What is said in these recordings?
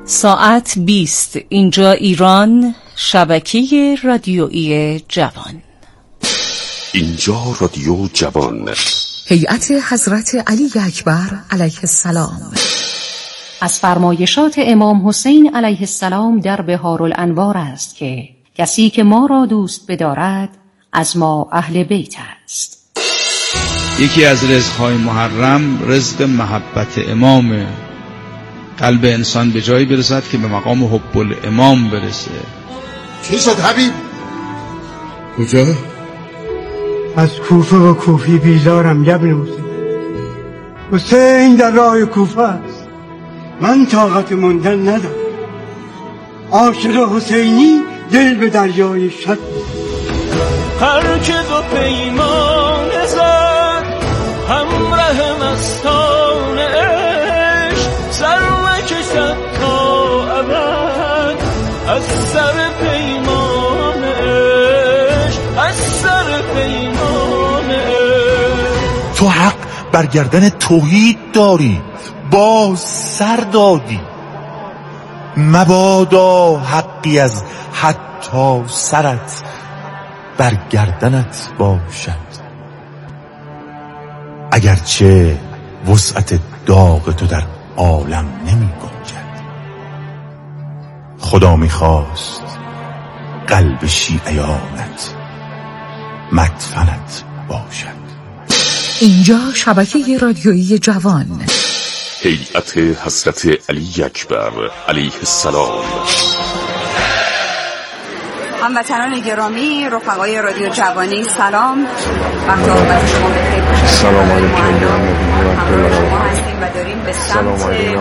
ساعت 20. اینجا ایران، شبکه رادیویی جوان. اینجا رادیو جوان. هیئت حضرت علی اکبر علیه السلام از فرمایشات امام حسین علیه السلام در بهارالانوار است که کسی که ما را دوست بدارد از ما اهل بیت است. یکی از رزق‌های محرم رزق محبت امامه. قلب انسان به جایی برسد که به مقام حب الامام برسه. چی شد حبیب؟ کجا؟ از کوفه و کوفی بیزارم ابن حسین. حسین در راه کوفه است. من طاقت موندن ندارم. عاشق حسینی دل به دریای شد. هر که دو پیمان زد همراه مستان عشق، سر نکشد تا ابد از سر پیمان عشق، از سر پیمان عشق. تو حق بر گردن توحید داری، باز سر دادی. مبادا حقی از حتی سرت بر گردنت باشد. اگرچه وسعت داغ تو در عالم نمی گنجد، خدا می خواست قلب شیعیانت مدفنت باشد. اینجا شبکه رادیویی جوان. هیئت حضرت علی اکبر علیه السلام. هموطنان گرامی، رفقای رادیو جوانی، سلام. وقت آمد شما بخیر باشه. سلام علیکم. ما هستیم و داریم به سمت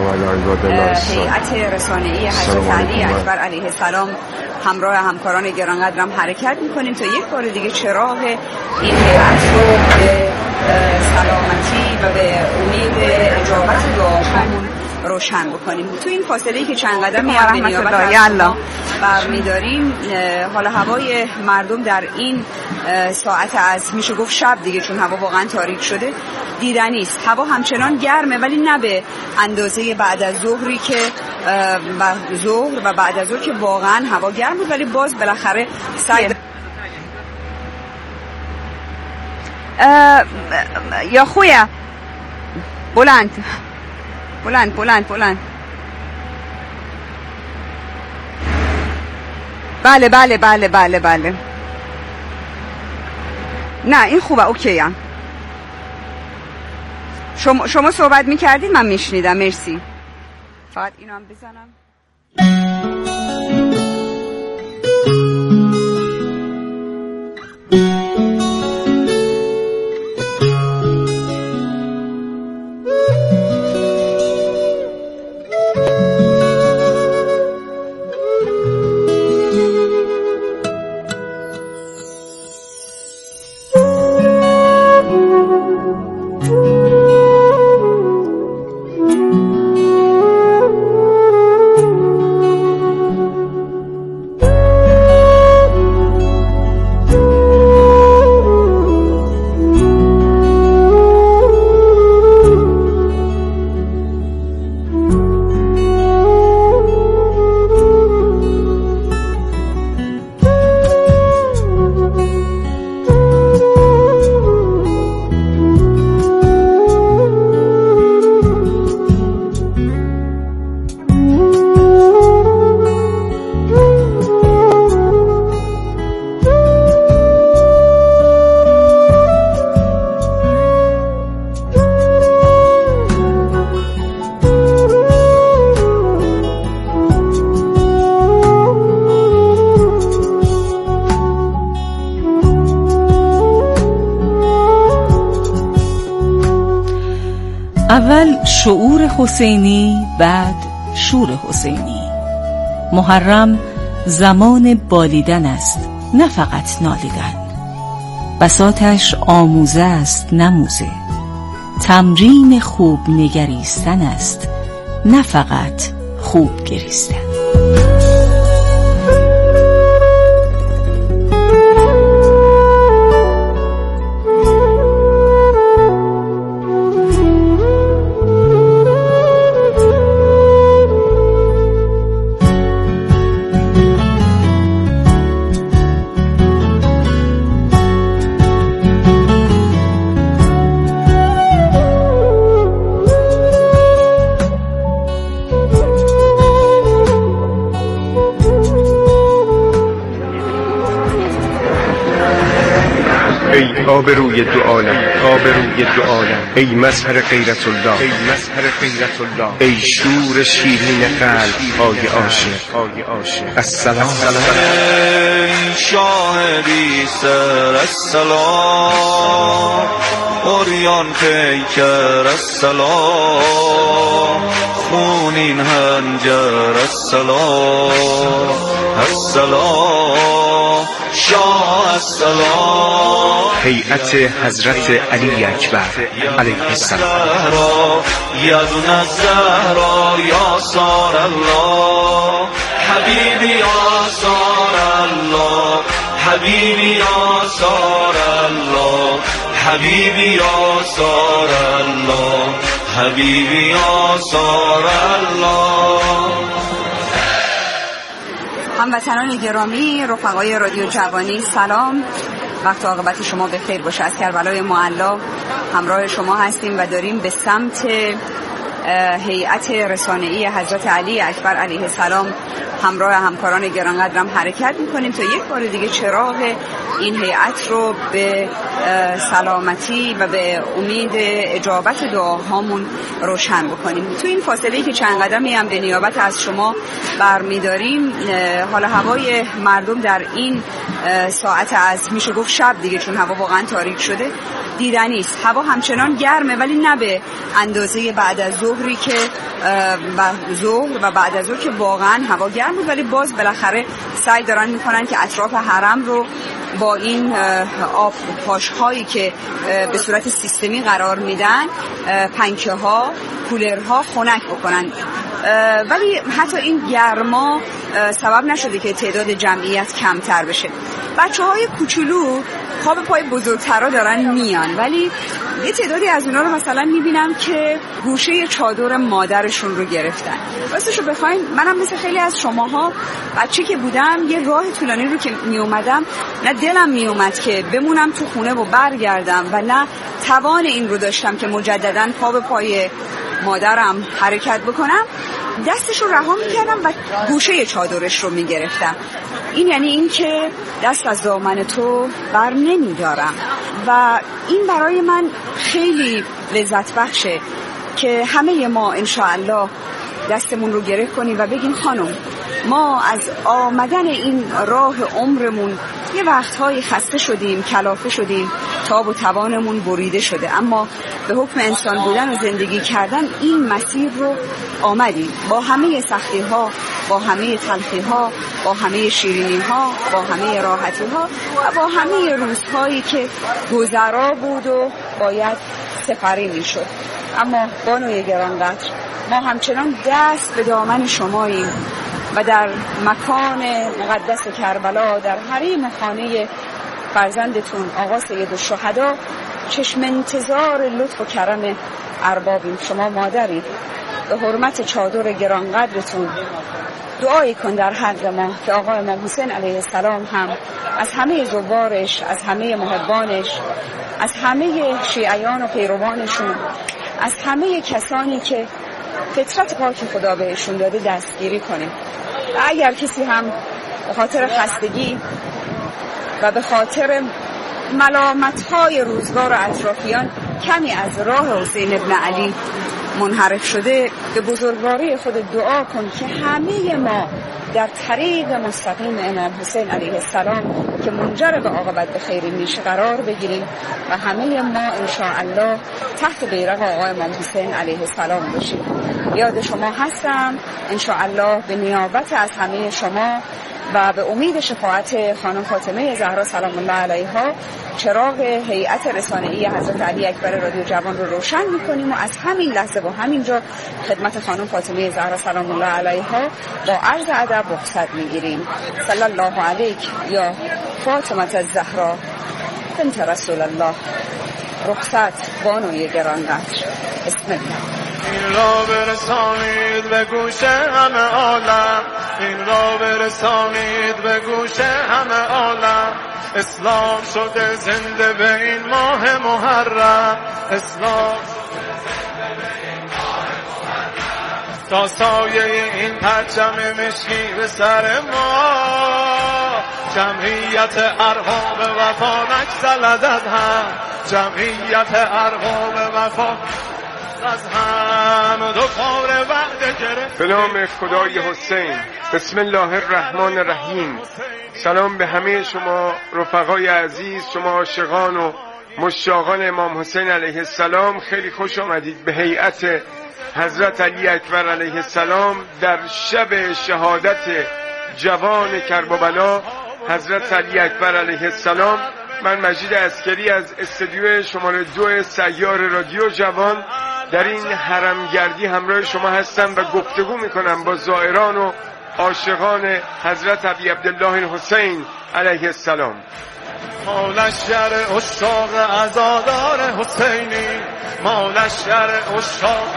هیئت رسانه‌ای حضرت علی اکبر علیه السلام همراه همکاران گرانقدرم حرکت می‌کنیم تا یک بار دیگه چراغ این هیئت رو به سلامتی و به امید اجابت دعاهامون روشن بکنیم. تو این فاصله‌ای که چند قدمی هم به نیابت الله برمی‌داریم، حال هوای مردم در این ساعت از میشه گفت شب دیگه، چون هوا واقعا تاریک شده، دیدنی است. هوا همچنان گرمه ولی نه به اندازه بعد از ظهری که ظهر و بعد از ظهر که واقعا هوا گرم بود، ولی باز بالاخره سعی یا خویا بلند بلند بلند بلند. بله بله بله بله بله. نه این خوبه، اوکی هم. شما صحبت میکردید من میشنیدم. مرسی. فقط اینو هم بزنم. اول شعور حسینی، بعد شور حسینی. محرم زمان بالیدن است، نه فقط نالیدن. بساطش آموزه است، نه موزه. تمرین خوب نگریستن است، نه فقط خوب گریستن. آبروی دو عالم، آبروی دو عالم. ای مظهر غیرت الله، ای مظهر غیرت الله، ای شور شیرین قلب های عاشق، های عاشق. السلام. ای شاه بی سر السلام، اوریان پیکر السلام، خونین هنجر السلام، السلام شاه السلام. هیئت حضرت علی اکبر علیه السلام. یدون الزهرا یا سار الله، حبیبی یا سار الله، حبیبی یا سار الله، حبیبی یا سار الله، حبیبی یا سار الله. هموطنان گرامی، رفقای رادیو جوانی، سلام. وقت و عاقبت شما بخیر باشه. از کربلای معلا همراه شما هستیم و داریم به سمت هیئت رسانه‌ای حضرت علی اکبر علیه السلام همراه همکاران گرانقدرم حرکت میکنیم تا یک بار دیگه چراغ این هیئت رو به سلامتی و به امید اجابت دعاهامون روشن بکنیم. تو این فاصله‌ای که چند قدمی هم به نیابت از شما برمیداریم، حال هوای مردم در این ساعت از میشه گفت شب دیگه، چون هوا واقعا تاریک شده، دیدنی است. هوا همچنان گرمه ولی نه به اندازه بعد از ظهری که ظهر و بعد از ظهر که واقعا هوا گرم بود، ولی باز بالاخره سعی دارن میکنن که اطراف حرم رو با این آب پاشهایی که به صورت سیستمی قرار میدن، پنکه ها، کولرها خنک بکنن. ولی حتی این گرما سبب نشده که تعداد جمعیت کمتر بشه. بچه‌های کوچولو خواب پای بزرگترا دارن میان، ولی یه تعدادی از اونا رو مثلا میبینم که گوشه چادر مادرشون رو گرفتن. راستشو بخواین منم مثل خیلی از شماها بچه که بودم یه راه طولانی رو که میومدم، نه دلم میومد که بمونم تو خونه و برگردم و نه توان این رو داشتم که مجدداً پا به پای مادرم حرکت بکنم. دستش رو رها میکردم و گوشه چادرش رو میگرفتم. این یعنی این که دست از دامن تو بر نمیدارم و این برای من خیلی لذت بخشه که همه ما انشاءالله دستمون رو گره کنیم و بگیم خانم، ما از آمدن این راه عمرمون یه وقتهایی خسته شدیم، کلافه شدیم، تاب و توانمون بریده شده، اما به حکم انسان بودن و زندگی کردن این مسیر رو آمدیم، با همه سختی ها، با همه تلخی ها، با همه شیرینی ها، با همه راحتی ها و با همه روزهایی که گذرا بود و باید سپری می شد. اما بانوی گرانقدر، ما همچنان دست به دامن شماییم و در مکان مقدس کربلا، در حریم خانه فرزندتون آقا سید الشهدا، چشم انتظار لطف و کرم اربابیم. شما مادرید، به حرمت چادر گرانقدرتون دعایی کن در حق ما که آقا امام حسین علیه السلام هم از همه زوارش، از همه محبانش، از همه شیعیان و پیروانشون، از همه کسانی که فطرت پاک خدا بهشون داده دستگیری کنیم. و اگر کسی هم به خاطر خستگی و به خاطر ملامت‌های روزگار و اطرافیان کمی از راه حسین ابن علی منحرف شده، به بزرگواری خود دعا کن که همه ما در طریق مستقیم امام حسین علیه السلام که منجر به عاقبت به خیر میشه قرار بگیریم و همه ما انشاءالله تحت بیرق آقا امام حسین علیه السلام باشیم. یاد شما هستم انشاءالله به نیابت از همه شما و به امید شفاعت خانم فاطمه زهرا سلام الله علیها چراغ هیئت رسانه‌ای حضرت علی اکبر رادیو جوان رو روشن می‌کنیم و از همین لحظه و همینجا خدمت خانم فاطمه زهرا سلام الله علیها با عرض ادب رخصت می‌گیریم. صلی الله علیک یا فاطمه الزهرا بنت رسول الله. رخصت بانوی گرانقدر. بسم الله. این را برسانید به گوش همه عالم، این را برسانید به گوش همه عالم. اسلام شده زنده به این ماه محرم، اسلام تا سایه این پرچم مشکی به سر ما. جمعیت ارباب وفا نگسلد از هم، جمعیت ارباب وفا از هم. دو کار وعده گرفت به نام خدای حسین. بسم الله الرحمن الرحیم. سلام به همه شما رفقای عزیز، شما عاشقان و مشتاقان امام حسین علیه السلام. خیلی خوش آمدید به هیئت حضرت علی اکبر علیه السلام در شب شهادت جوان کربلا حضرت علی اکبر علیه السلام. من مجید عسکری از استودیو شماره 2 سیار رادیو جوان در این حرمگردی همراه شما هستم و گفتگو میکنم با زائران و عاشقان حضرت ابی عبدالله حسین علیه السلام. ما لشکر اشاق عزادار حسینی، ما لشکر اشاق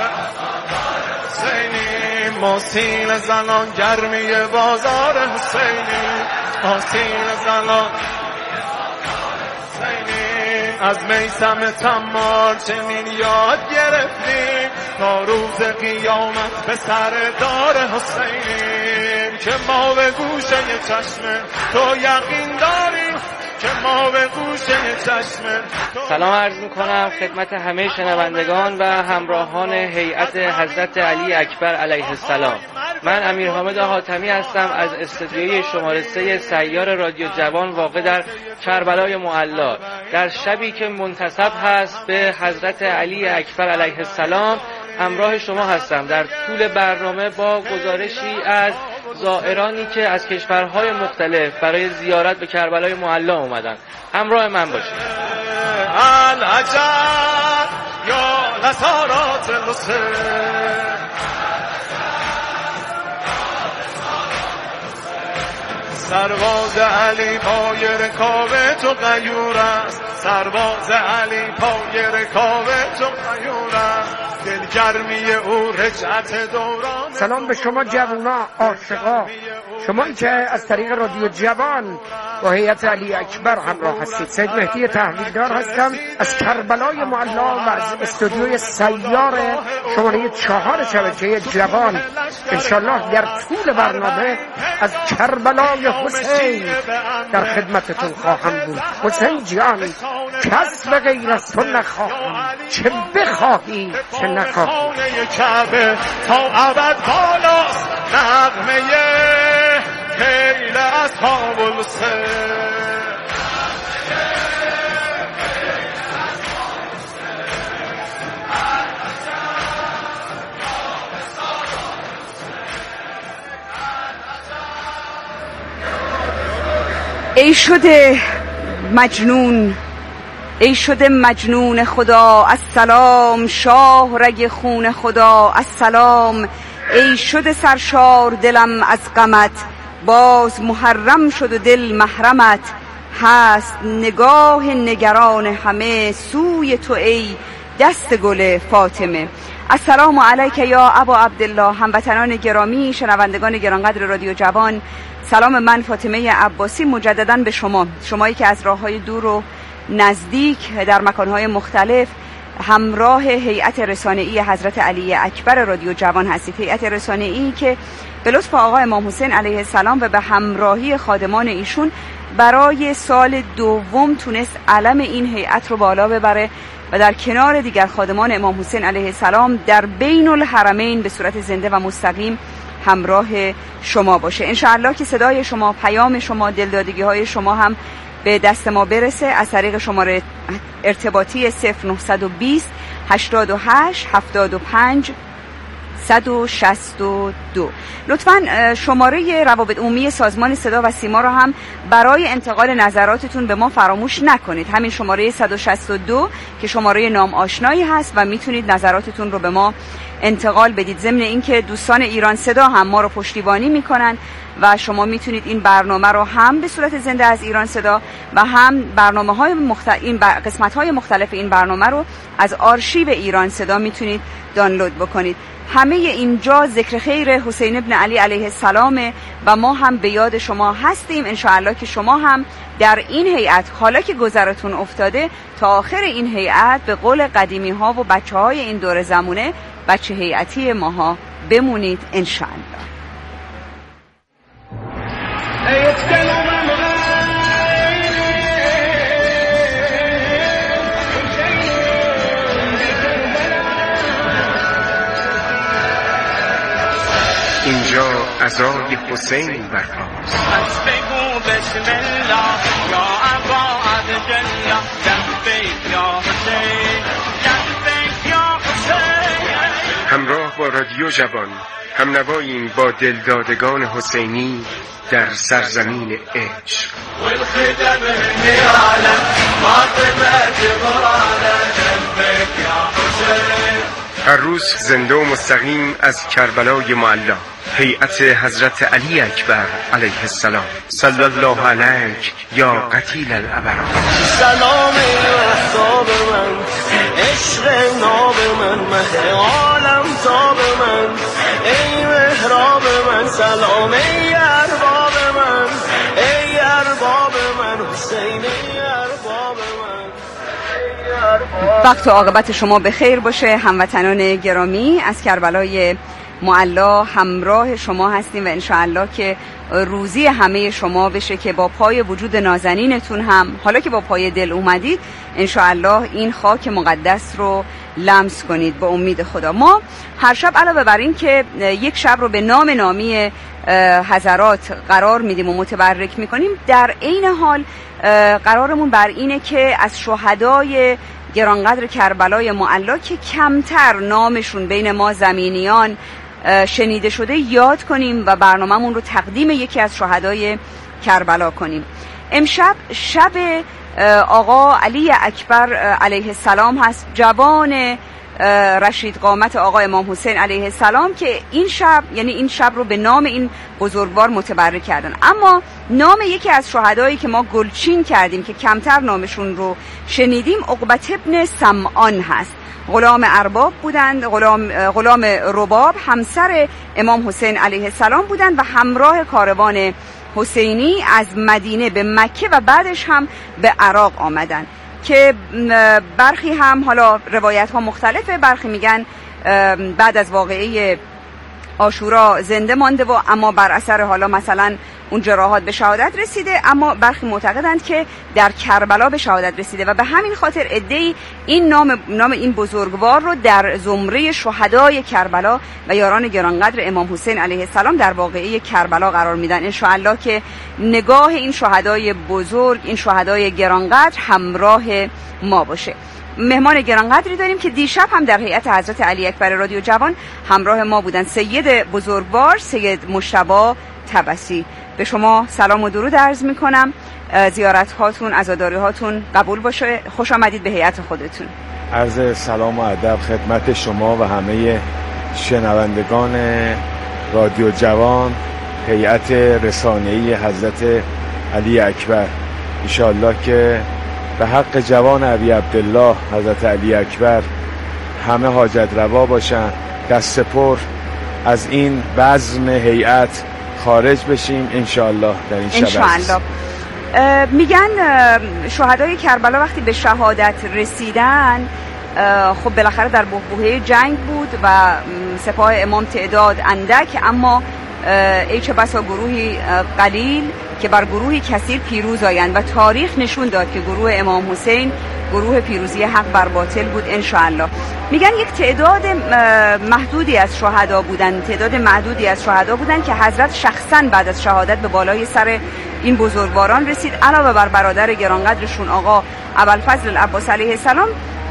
حسینی، ما سینه زنان گرمی بازار حسینی، ما سینه زنان حسینی. از میثم تمار چنین یاد گرفتیم تا روز قیامت به سر دار حسینیم، که ما به گوشه چشم تو یقین داریم، که ما به گوشه چشم. سلام عرض میکنم خدمت همه شنوندگان و همراهان هیئت حضرت علی اکبر علیه السلام. من امیر حامد حاتمی هستم از استودیوی شماره 3 سیار رادیو جوان واقع در کربلای معلی. در شبی که منتسب هست به حضرت علی اکبر علیه السلام همراه شما هستم در طول برنامه با گزارشی از زائرانی که از کشورهای مختلف برای زیارت به کربلای معلی اومدن. همراه من باشید. العجب یا نصارات الحسین، سرباز علی پای رکاب تو غیور است، سرباز علی پای رکاب تو غیور است، دلگرمی او رجعت دوران. سلام به شما جوانا عاشقا، شمایی که از طریق رادیو جوان با هیئت علی اکبر همراه هستید. سید مهدی تحویلدار هستم از کربلای معلی و از استودیوی سیار شماره 4 شبکه جوان. انشالله در طول برنامه از کربلای حسین در خدمتتون خواهم بود. حسین جان، کس به غیر از تو نخواهم، چه بخواهی چه نخواهی. کعبه تا ابد بالاست نغمه خیل اصحاب الحسین. ای شده مجنون، ای شده مجنون خدا السلام، شاه رگ خون خدا السلام. ای شده سرشار دلم از غمت، باز محرم شد و دل محرمت هست. نگاه نگران همه سوی تو ای دست گل فاطمه. السلام علیک یا ابا عبدالله. هموطنان گرامی، شنوندگان گرانقدر رادیو جوان، سلام من فاطمه عباسی مجددا به شمایی که از راه‌های دور و نزدیک در مکان‌های مختلف همراه هیئت رسانه‌ای حضرت علی اکبر رادیو جوان هستید. هیئت رسانه‌ای که به لطف آقا امام حسین علیه السلام و به همراهی خادمان ایشون برای سال دوم تونست علم این هیئت رو بالا ببره و در کنار دیگر خادمان امام حسین علیه السلام در بین الحرمین به صورت زنده و مستقیم همراه شما باشه. انشاءالله که صدای شما، پیام شما، دلدادگی های شما هم به دست ما برسه از طریق شماره ارتباطی 0920 88 75 162. لطفاً شماره روابط عمومی سازمان صدا و سیما رو هم برای انتقال نظراتتون به ما فراموش نکنید. همین شماره 162 که شماره نام آشنایی هست و میتونید نظراتتون رو به ما انتقال بدید. ضمن اینکه دوستان ایران صدا هم ما رو پشتیبانی میکنن و شما میتونید این برنامه رو هم به صورت زنده از ایران صدا و هم برنامه‌های قسمت‌های مختلف این برنامه رو از آرشیو ایران صدا میتونید دانلود بکنید. همه اینجا ذکر خیر حسین ابن علی علیه السلام و ما هم به یاد شما هستیم. انشاءالله که شما هم در این هیئت حالا که گذرتون افتاده تا آخر این هیئت به قول قدیمی ها و بچه های این دور زمونه بچه هیئتی ماها بمونید انشاءالله. اینجا عزای حسین برپاست. از بگو بسم الله یا ابا عبدالله لبیک یا حسین لبیک یا حسین. همراه با رادیو جوان همنواییم با دلدادگان حسینی در سرزمین عشق. والخدم النيرانه فاطمه جبرانه لبیک یا حسین. هر روز زنده و مستقیم از کربلای معلا، هیئت حضرت علی اکبر علیه السلام. صلی الله علیک یا قتیل الابرار. سلام احباب من، عشق ناب من، مهر عالم تاب من، ای محراب من. سلام ای ارباب من، ای ارباب من، حسین ای ارباب من. وقت و عاقبت شما به خیر باشه هموطنان گرامی. از کربلای معلا همراه شما هستیم و انشاءالله که روزی همه شما بشه که با پای وجود نازنینتون هم، حالا که با پای دل اومدید، انشاءالله این خاک مقدس رو لمس کنید به امید خدا. ما هر شب علاوه بر این که یک شب رو به نام نامی حضرات قرار میدیم و متبرک میکنیم، در عین حال قرارمون بر اینه که از شهدای گرانقدر کربلای معلا که کمتر نامشون بین ما زمینیان شنیده شده یاد کنیم و برنامه‌مون رو تقدیم یکی از شهدای کربلا کنیم. امشب شب آقا علی اکبر علیه السلام هست، جوان رشید قامت آقا امام حسین علیه السلام، که این شب، یعنی این شب رو به نام این بزرگوار متبرک کردن. اما نام یکی از شهدایی که ما گلچین کردیم که کمتر نامشون رو شنیدیم، عقبت ابن سمعان هست. غلام ارباب بودند، غلام رباب، همسر امام حسین علیه السلام بودند و همراه کاروان حسینی از مدینه به مکه و بعدش هم به عراق آمدن که برخی هم، حالا روایت ها مختلفه، برخی میگن بعد از واقعه عاشورا زنده مانده و اما بر اثر حالا مثلا اون جراحات به شهادت رسیده، اما برخی معتقدند که در کربلا به شهادت رسیده و به همین خاطر عده‌ای این نام این بزرگوار رو در زمره شهدای کربلا و یاران گرانقدر امام حسین علیه السلام در واقعه کربلا قرار میدن. انشاءالله که نگاه این شهدای بزرگ، این شهدای گرانقدر همراه ما باشه. مهمان گرانقدری داریم که دیشب هم در هیئت حضرت علی اکبر رادیو جوان همراه ما بودن، سید بزرگوار سید مجتبی طبسی. به شما سلام و درود عرض میکنم، زیارت هاتون، عزاداری هاتون قبول باشه، خوش آمدید به هیئت خودتون. عرض سلام و ادب خدمت شما و همه شنوندگان رادیو جوان، هیئت رسانه‌ای حضرت علی اکبر. انشاءالله که به حق جوان ابی عبدالله حضرت علی اکبر همه حاجت روا باشن، دست پر از این بزم هیئت خارج بشیم انشاءالله در این شب. انشاءالله. میگن شهدای کربلا وقتی به شهادت رسیدن، خب بالاخره در بحبوحه جنگ بود و سپاه امام تعداد اندک، اما ای چه بسا گروهی قلیل که بر گروهی کثیر پیروز آیند و تاریخ نشون داد که گروه امام حسین گروه پیروزی حق بر باطل بود انشاءالله. میگن یک تعداد محدودی از شهدا بودن که حضرت شخصا بعد از شهادت به بالای سر این بزرگواران رسید، علاوه بر برادر گرانقدرشون آقا ابوالفضل العباس علیه السلام.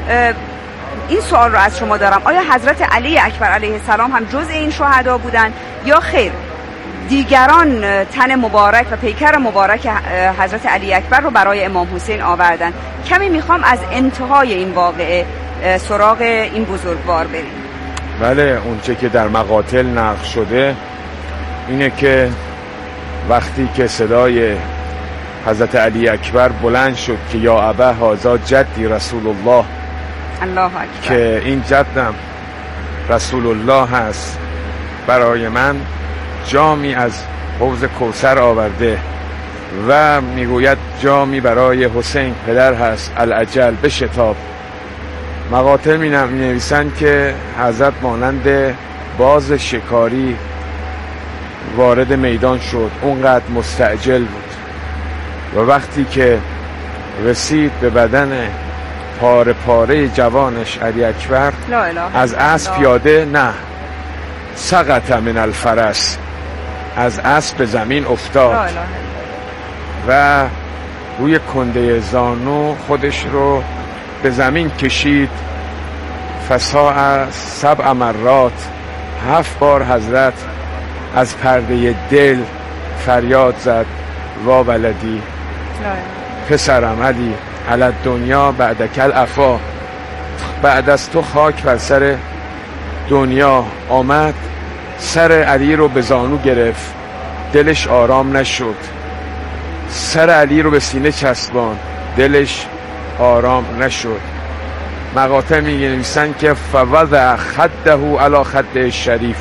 این سوال رو از شما دارم، آیا حضرت علی اکبر علیه السلام هم جزء این شهدا بودن یا خیر دیگران تن مبارک و پیکر مبارک حضرت علی اکبر رو برای امام حسین آوردن؟ کمی میخوام از انتهای این واقعه سراغ این بزرگوار بریم. بله، اونچه که در مقاتل نقل شده اینه که وقتی که صدای حضرت علی اکبر بلند شد که یا ابا هذا جدی رسول الله، الله اکبر، که این جدم رسول الله هست، برای من جامی از حوض کوثر آورده و میگوید جامی برای حسین پدر هست، الاجل به شتاب. مقاتل می نویسند که حضرت مانند باز شکاری وارد میدان شد. اونقدر مستعجل بود و وقتی که رسید به بدن پاره پاره جوانش علی اکبر از اسب پیاده نه سقط من الفرس، از اسب به زمین افتاد و روی کنده زانو خودش رو به زمین کشید. فساء 7 مرات، 7 بار حضرت از پرده دل فریاد زد وا ولدی، پسرم علی، علی دنیا بعدک العفا، بعد از تو خاک بر سر دنیا. آمد سر علی رو به زانو گرفت، دلش آرام نشد. سر علی رو به سینه چسبان، دلش آرام نشد. مقاطع می نویسن که فوضع خده علی خده شریف،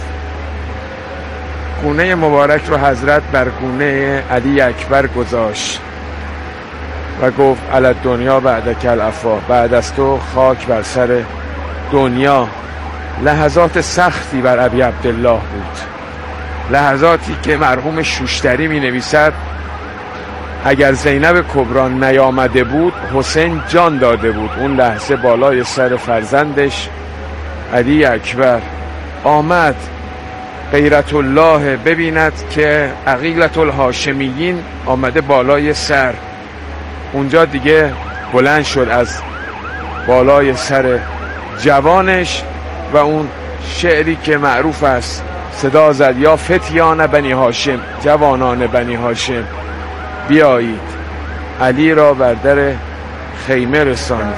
گونه مبارک رو حضرت بر گونه علی اکبر گذاشت و گفت علی دنیا بعدک العفا، بعد از تو خاک بر سر دنیا. لحظات سختی بر ابی عبدالله بود، لحظاتی که مرحوم شوشتری می نویسد اگر زینب کبری نیامده بود حسین جان داده بود. اون لحظه بالای سر فرزندش علی اکبر آمد غیرت الله ببیند که عقیلة الهاشمیین آمده بالای سر. اونجا دیگه بلند شد از بالای سر جوانش و اون شعری که معروف است صدا زد یا فتیان بنی هاشم، جوانان بنی هاشم بیایید، علی را بر در خیمه رساند.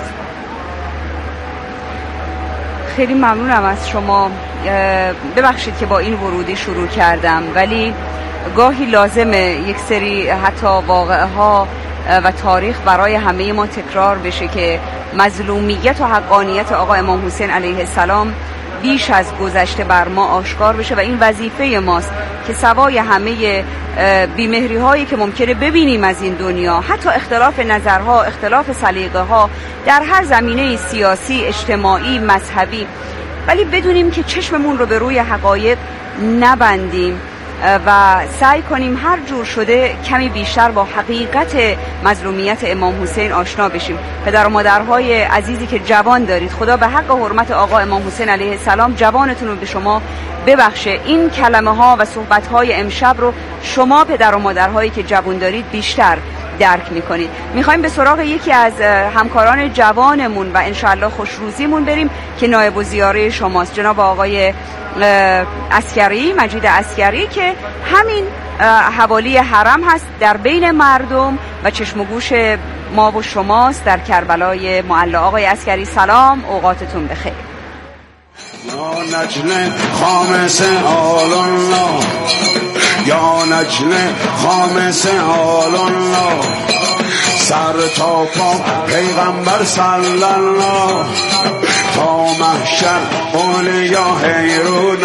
خیلی ممنونم از شما. ببخشید که با این ورودی شروع کردم، ولی گاهی لازمه یک سری حتی واقعه ها و تاریخ برای همه ما تکرار بشه که مظلومیت و حقانیت آقا امام حسین علیه السلام بیش از گذشته بر ما آشکار بشه و این وظیفه ماست که سوای همه بیمهری هایی که ممکنه ببینیم از این دنیا، حتی اختلاف نظرها، اختلاف سلیقه ها در هر زمینه سیاسی، اجتماعی، مذهبی، ولی بدونیم که چشممون رو به روی حقایق نبندیم و سعی کنیم هر جور شده کمی بیشتر با حقیقت مظلومیت امام حسین آشنا بشیم. پدر و مادرهای عزیزی که جوان دارید، خدا به حق و حرمت آقا امام حسین علیه السلام جوانتون رو به شما ببخشه. این کلمه ها و صحبت های امشب رو شما پدر و مادرهایی که جوان دارید بیشتر درک میکنید. میخوایم به سراغ یکی از همکاران جوانمون و انشالله خوشروزیمون بریم که نایب الزیاره شماست، جناب آقای عسکری، مجید عسکری، که همین حوالی حرم هست، در بین مردم و چشم و گوش ما و شماست در کربلای معلا. آقای عسکری سلام، اوقاتتون بخیر. یا نجل خامس آل الله، یا نجل خامس آل الله، سر تا پا پیغمبر صلی الله، تا محشر اولیا حیرون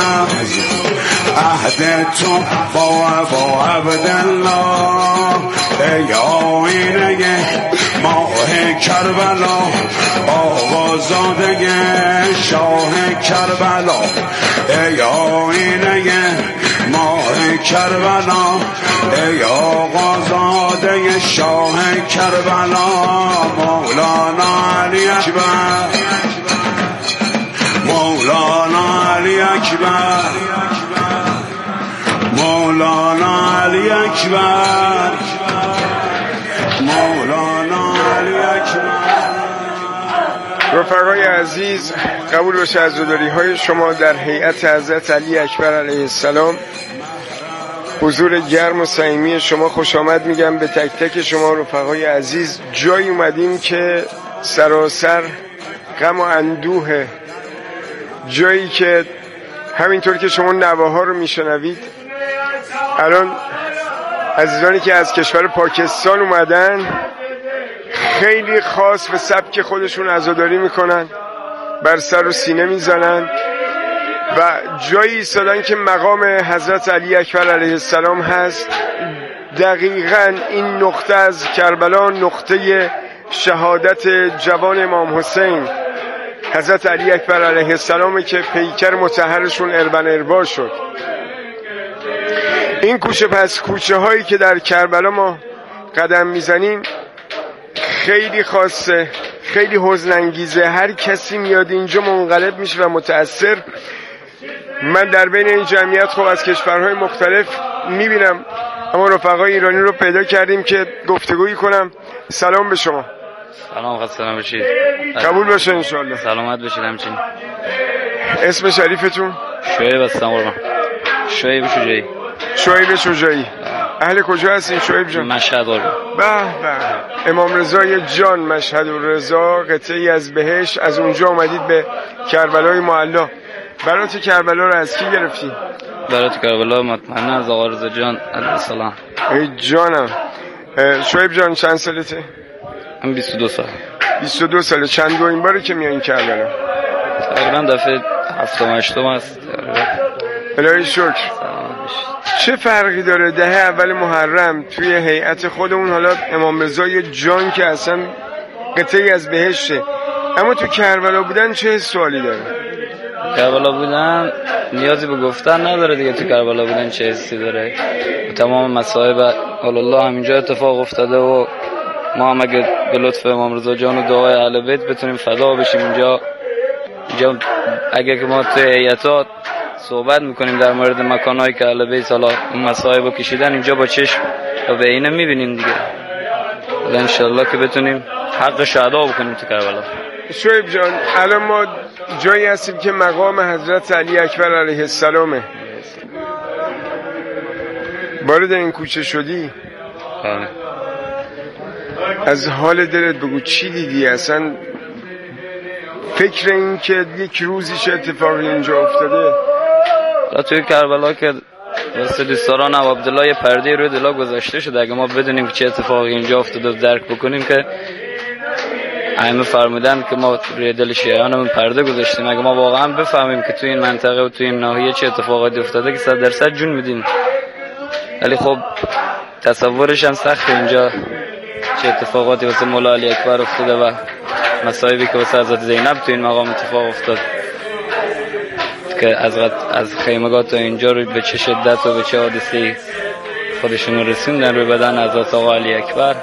عهد تو با عبدالله. ای آینه ماه کربلا، آقازاده شاه کربلا، ای آینه ماه کربلا، ای آقازاده شاه کربلا. مولانا علی اکبر، مولانا علی اکبر، مولانا علی اکبر، مولانا علی اکبر. رفقای عزیز، قبول باشه عزاداری های شما در هیئت حضرت علی اکبر علیه السلام. حضور گرم و صمیمی شما خوش آمد میگم به تک تک شما رفقای عزیز. جایی اومدیم که سراسر غم و اندوه، جایی که همینطور که شما نواها رو میشنوید الان عزیزانی که از کشور پاکستان اومدن خیلی خاص و سبک خودشون عزاداری میکنن، بر سر و سینه میزنن و جایی ایستادن که مقام حضرت علی اکبر علیه السلام هست. دقیقاً این نقطه از کربلا نقطه شهادت جوان امام حسین حضرت علی اکبر علیه السلام که پیکر مطهرشون اربن اربا شد. این کوچه پس کوچه هایی که در کربلا ما قدم میزنیم خیلی خاصه، خیلی حزن انگیزه. هر کسی میاد اینجا منقلب میشه و متأثر. من در بین این جمعیت خب از کشورهای مختلف میبینم، اما رفقای ایرانی رو پیدا کردیم که گفتگویی کنم. سلام به شما. سلام، خسته نباشید. قبول باشه انشالله. سلامت باشید. همچنین. اسم شریفتون؟ شعیب هستم قربان. شعیب شجاعی. شعیب شجاعی. اهل کجا هستین شعیب جان؟ مشهد قربان. به به. امام رضای جان مشهد الرضا، قطعی از بهشت. از اونجا اومدید به کربلای معلا. برات کربلا رو از کی گرفتی؟ برات کربلا مطمئنا از آقا رضا جان علیه السلام. ای جانم. شعیب جان چند سالته؟ من 22 سال. 22 ساله. چند دو این باره که میایین کربلا؟ تقریبا دفعه 7 و 8 است. الهی شکر. چه فرقی داره دهه اول محرم توی هیئت خودمون، حالا امام رضای جان که اصلا قطعی از بهشته، اما تو کربلا بودن چه سوالی داره؟ کربلا بودن نیازی به گفتن نداره دیگه. تو کربلا بودن چه حسی داره؟ تمام مصائب الله همینجا اتفاق افتاده و ما هم اگه به لطف امام رضا جان و دعای اهل بیت بتونیم فدا بشیم اینجا اگه که ما تو هیئتات صحبت میکنیم در مورد مکانهایی که اهل بیت حالا این مصائب رو کشیدن، اینجا با چشم و به عینه میبینیم دیگه. حالا انشالله که بتونیم حق شهدا بکنیم تو کربلا. شعیب جان الان ما جایی هستیم که مقام حضرت علی اکبر علیه السلامه. وارد این کوچه شدی؟ از حال دلت بگو، چی دیدی؟ اصلا فکر این که یک روزی چه اتفاقی اینجا افتاده؟ توی کربلا که واسه دوستداران ابو عبدالله یه پرده روی دلا گذاشته شده. اگه ما بدونیم که چه اتفاقی اینجا افتاده و درک بکنیم که ائمه فرمودن که ما روی دل شیعیانمون پرده گذاشتیم، اگه ما واقعا بفهمیم که توی این منطقه و توی این ناحیه چه اتفاقاتی افتاده که 100% جون میدیم. ولی خب تصورش هم سخته اینجا چه اتفاقاتی واسه مولا علی اکبر افتاده و مصائبی که واسه حضرت زینب توی این مقام اتفاق افتاد که از خیمگاه تا اینجا رو به چه شدت و به چه حادثه‌ای خودشون رسوندن روی بدن حضرت آقا علی اکبر.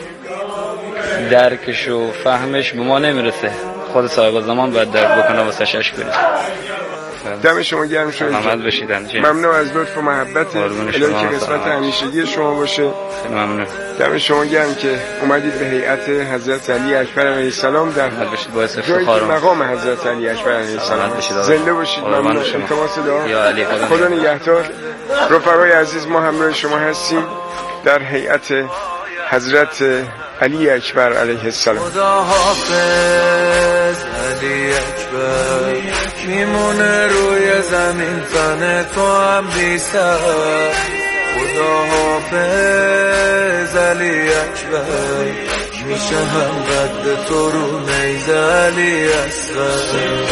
درکش و فهمش به ما نمیرسه. خود صاحب زمان باید درک بکنه واسه شش کنه. دم شما گرم شد. محمد بشیدن. ممنون از لطف و محبت. الهی که قسمت همیشگی شما باشه. ممنون. دم شما گرم که اومدید به هیئت حضرت علی اکبر علیه السلام در جایی که مقام حضرت علی اکبر علیه السلام. زنده باشید. ممنون. التماس دعا. خدا نگهدار. رفقای عزیز، ما همراه شما هستیم در هیئت حضرت علی اکبر علیه السلام. خدا حافظ علی اکبر، میمونه روی زمین تن تو هم بی سر. خدا حافظ علی اکبر، میشه هم قد تو رو نیزه علی اصغر.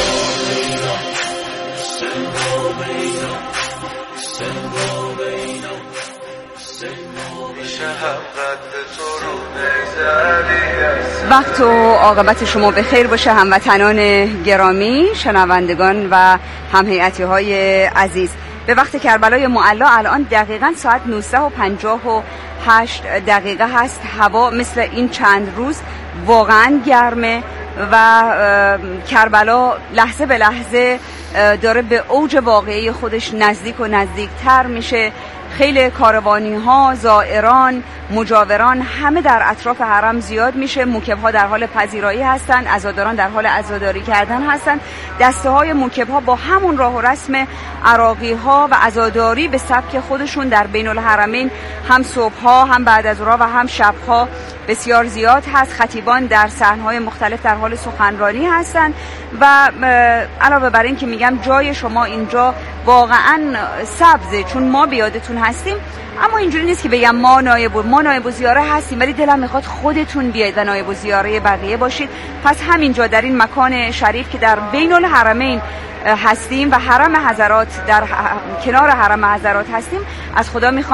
وقت و عاقبت شما به خیر باشه هموطنان گرامی، شنوندگان و همهیئتی‌های عزیز. به وقت کربلای معلا الان دقیقاً ساعت 19:58 هست. هوا مثل این چند روز واقعاً گرمه و کربلا لحظه به لحظه داره به اوج واقعی خودش نزدیک و نزدیکتر میشه. خیلی کاروانی ها، زائران، مجاوران همه در اطراف حرم زیاد میشه. موکب ها در حال پذیرایی هستن، عزاداران در حال عزاداری کردن هستن. دسته های موکب ها با همون راه و رسم عراقی ها و عزاداری به سبک خودشون در بین الحرمین هم صبح ها هم بعد از ظهر و هم شب ها بسیار زیاد هست. خطیبان در صحنه‌های مختلف در حال سخنرانی هستن و علاوه بر این که میگم جای شما اینجا واقعا سبزه، چون ما بیادتون هستیم. اما اینجوری نیست که بگم ما نایب الزیاره هستیم، ولی دلم میخواد خودتون بیاید و نایب الزیاره بقیه باشید. پس همینجا در این مکان شریف که در بین الحرمین هستیم و حرم حضرات در کنار حرم حضرات هستیم، از خدا میخوام